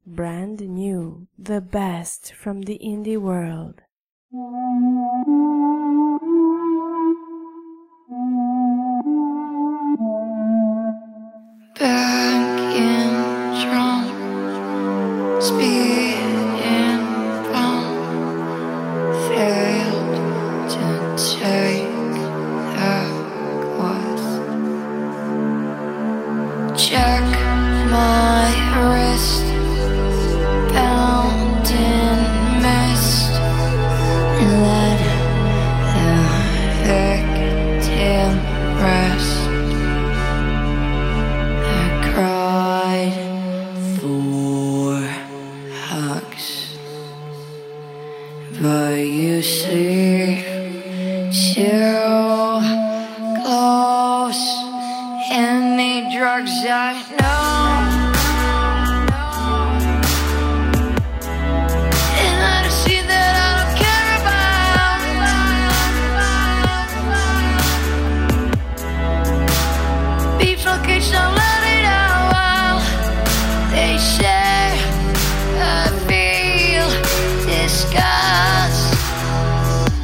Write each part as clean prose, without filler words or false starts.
brand new, the best from the indie world. Back in drum, speed in bump, failed to take the quest. Check my wrist, bound in mist, let the victim rest. I cried for hugs, but you sleep too close. Any drugs I know, and I see that I don't care about. Bifurcation, let it out. They say I feel disgust.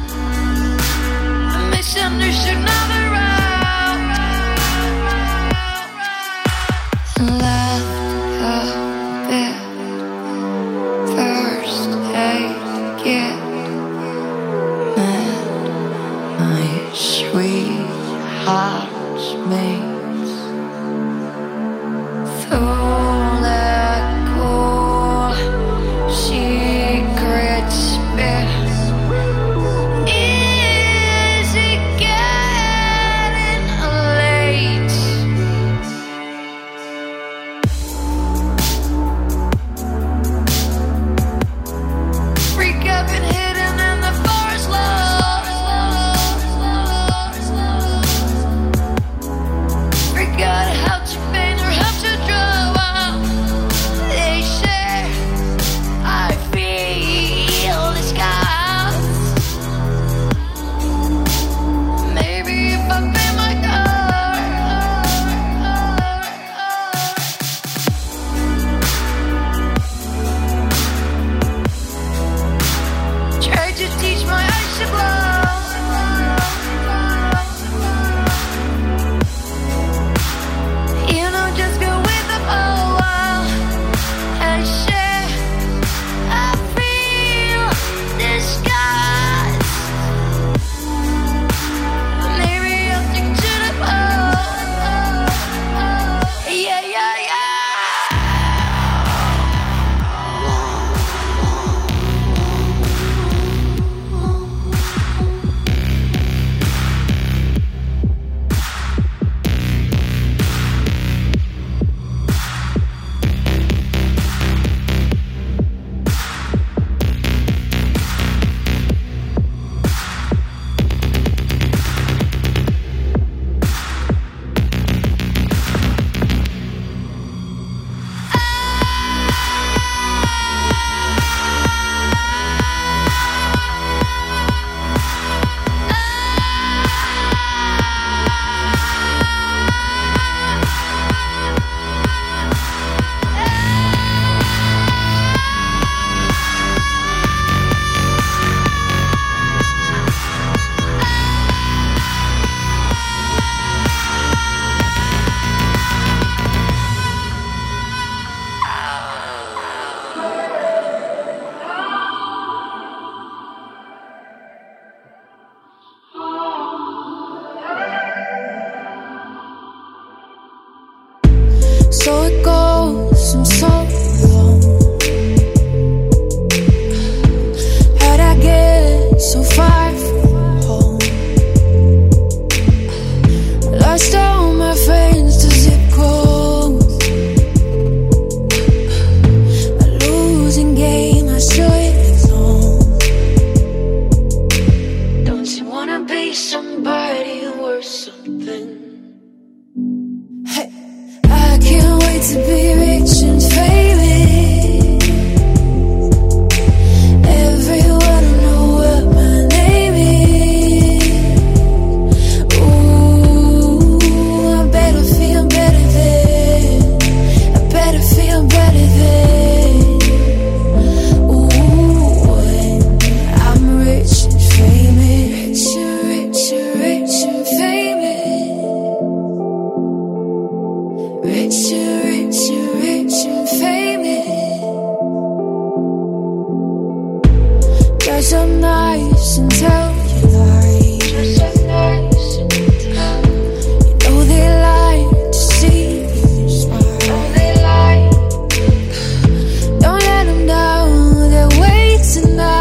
nice and tell you lies. Just so nice and tell. You know they like to see you smile. You know they like. Don't let them down, they're waiting now.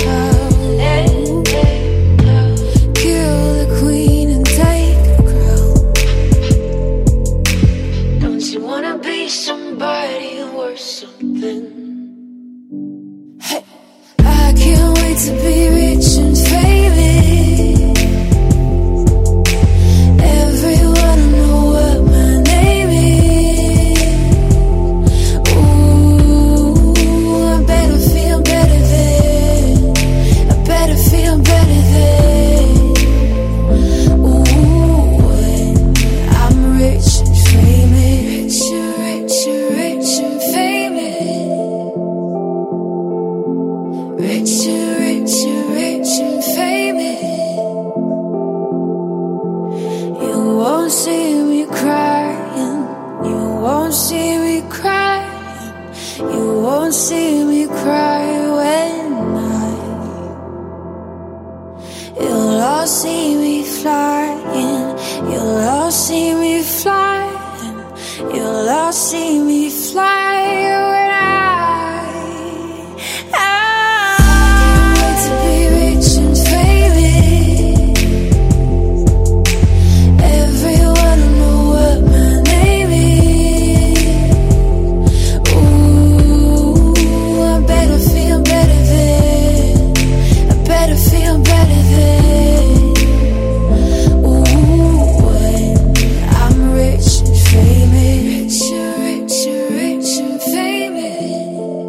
Kill the queen and take the crown. Don't you wanna be somebody worth something? Hey, I can't wait to be rich and famous. Everyone know what my name is. Ooh, I better feel better then. I better feel better then. Ooh, when I'm rich and famous. Rich and famous. Rich and famous. You won't see me crying. You won't see me crying. You won't see me cry when you'll all see me flying. You'll all see me flying. You'll all see me fly when can't wait to be rich and famous. Everyone know what my name is. Ooh, I better feel better then. I better feel better then. Ooh, when I'm rich and famous. Rich and famous.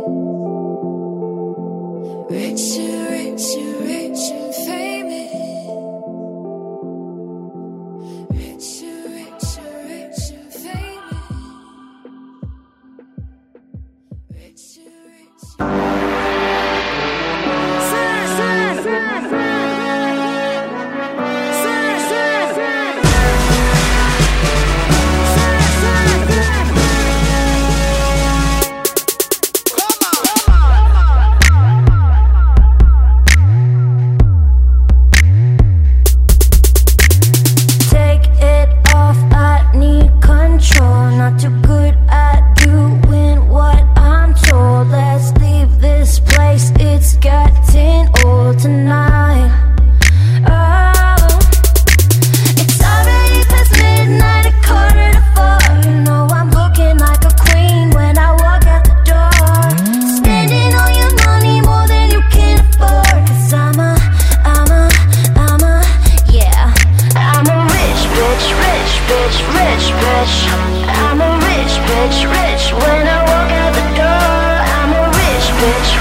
Rich and famous. Rich and famous. Take it off, I need control. Not too good at doing what I'm told. Let's leave this place, it's getting old tonight. Oh, it's already past midnight, 3:45. You know I'm looking like a queen when I walk out the door. Spending all your money more than you can afford. 'Cause I'm a, yeah. I'm a rich bitch. I'm a rich bitch. When I walk out the door, I'm a rich bitch.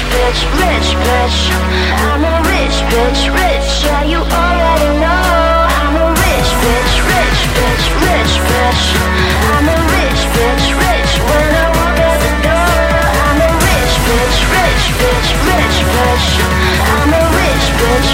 I'm a rich bitch. Yeah, you already know. I'm a rich bitch. I'm a rich bitch. When I walk out the door, I'm a rich bitch. I'm a rich bitch.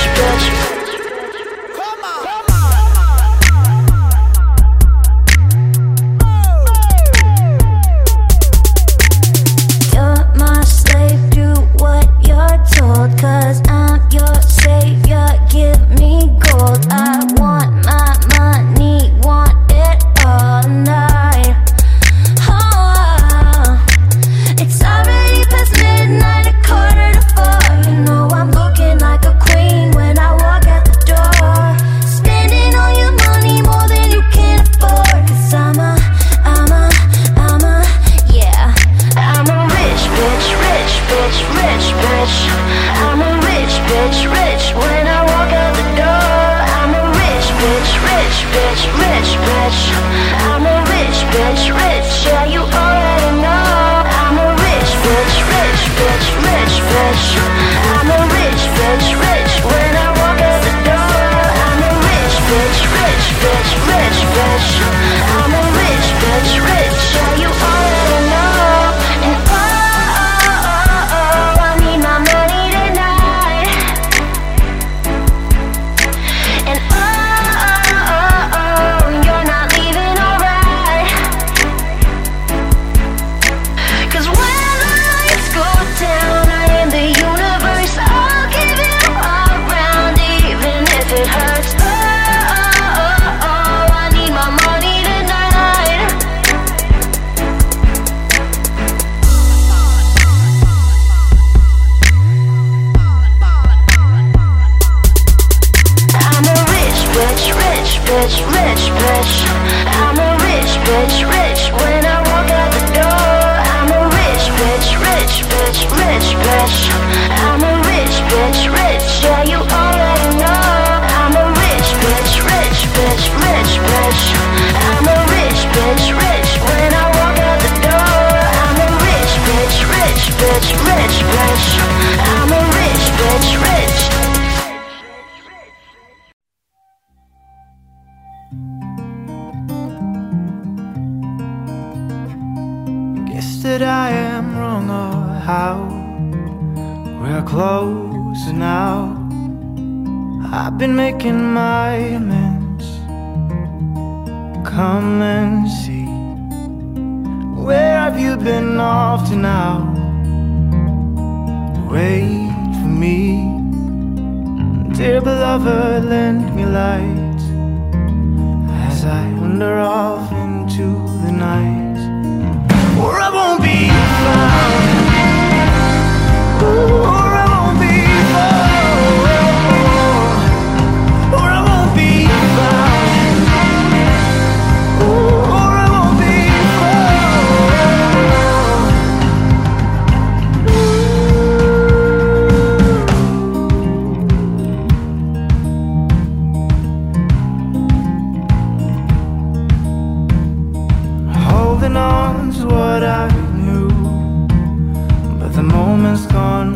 You're my slave, do what you're told. 'Cause I'm your savior, give me gold. I want my money, want it all night. bitch, rich. When I walk out the door, I'm a rich bitch, rich bitch, rich bitch. I'm a rich bitch, rich. Yeah, you already know. I'm a rich bitch, rich bitch, rich bitch. I'm a rich bitch, rich. When I walk out the door, I'm a rich bitch, rich bitch, rich bitch. I'm a rich bitch, rich. Guess that I am wrong or how we're closer now. I've been making my amends. Come and see. Where have you been off to now? Wait for me. Dear beloved, lend me light as I wander off into the night. Or I won't be found. Or I won't be found. Or I won't be found. Or I won't be found. Holding on to what I knew, but the moment's gone.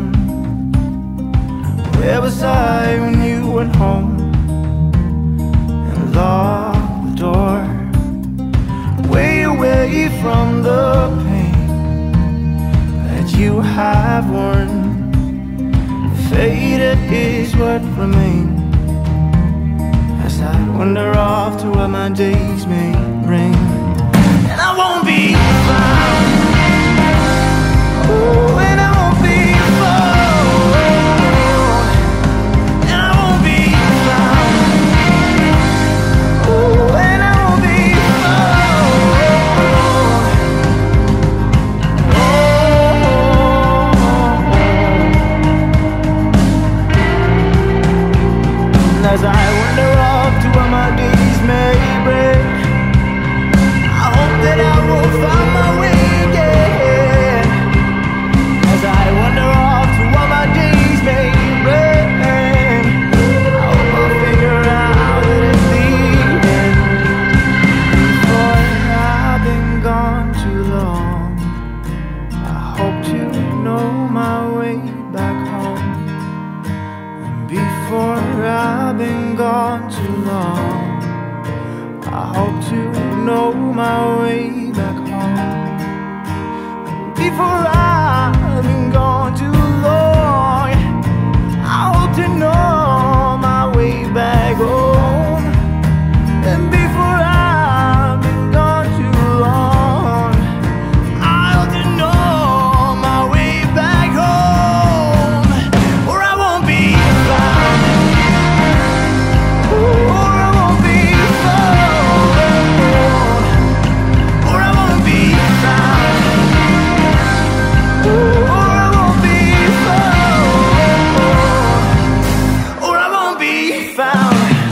Where was I when you went home and locked the door? Way away from the pain that you have worn. Faded is what remains as I wander off to what my days may bring. And I won't be found. Oh, and I won't be found. And I won't be found. Oh, and I won't be found. As I wander off to where my days may break, I hope that I will find my way again. As I wander off to what my days may bring, I hope I'll figure out that it's the end. Before I've been gone too long, I hope to know my way back home. And before I've been gone too long, I hope to know my way back home. Before I've been gone too long, I hope to know my way back home. And before I've been gone too long, I hope to know my way back home. Or I won't be found. Or I won't be found. Or I won't be found. Or I won't be found. Or I won't be found.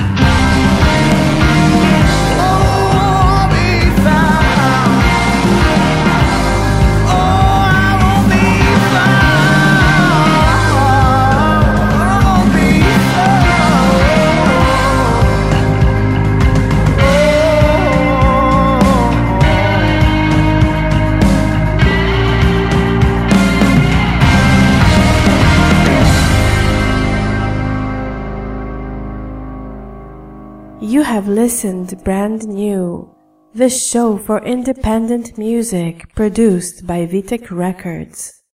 You have listened Brand New, the show for independent music produced by Vitek Records.